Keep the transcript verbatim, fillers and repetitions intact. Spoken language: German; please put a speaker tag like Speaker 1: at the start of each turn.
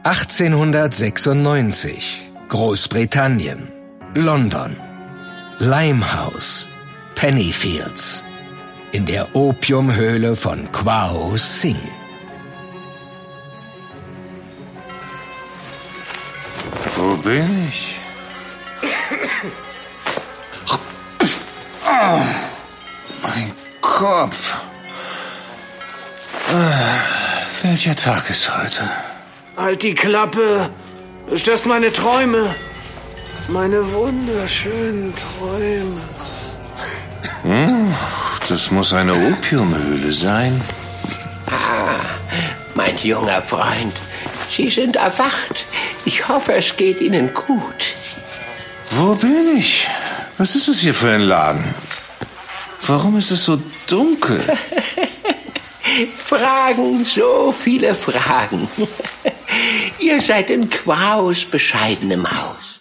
Speaker 1: achtzehnhundertsechsundneunzig, Großbritannien, London, Limehouse, Pennyfields, in der Opiumhöhle von Kwao Sing.
Speaker 2: Wo bin ich? Oh, mein Kopf. Äh, welcher Tag ist heute?
Speaker 3: Halt die Klappe. Du störst meine Träume. Meine wunderschönen Träume.
Speaker 2: Hm, das muss eine Opiumhöhle sein.
Speaker 4: Ah, mein junger Freund. Sie sind erwacht. Ich hoffe, es geht Ihnen gut.
Speaker 2: Wo bin ich? Was ist es hier für ein Laden? Warum ist es so dunkel?
Speaker 4: Fragen, so viele Fragen. Ihr seid in Quaos bescheidenem Haus.